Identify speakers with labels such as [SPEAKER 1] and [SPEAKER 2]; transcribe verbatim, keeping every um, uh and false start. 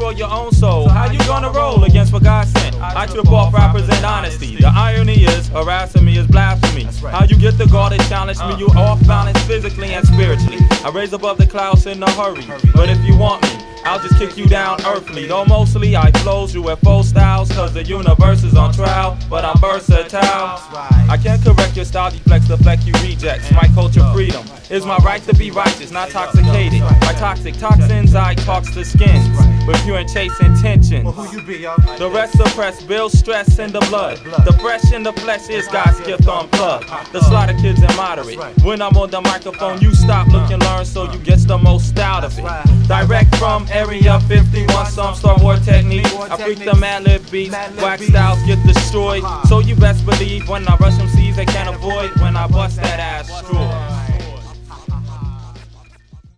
[SPEAKER 1] destroy your own soul. How you gonna roll against what God sent? I trip off rappers and honesty. The irony is, harassing me is blasphemy. How you get the guard to challenge me? You off balance physically and spiritually. I raise above the clouds in a hurry, but if you want me, I'll just kick you down earthly. Though mostly I flows U F O styles, cause the universe is on trial, but I'm versatile. I can't correct your style deflects, deflect you rejects. My culture freedom is my right to be righteous, not toxicated by toxic toxins. I talks the skins with pure and chase intentions. The rest suppress, build stress in the blood. The fresh in the flesh is God's gift unplugged. The slaughter kids and moderate. When I'm on the microphone, you stop, look and learn, so you get the most out of it. Direct from Area fifty-one, some Star Wars technique. I freak the Mad Lib beats, whack styles get destroyed. So you best believe when I rush them seas, they can't avoid when I bust that ass straw.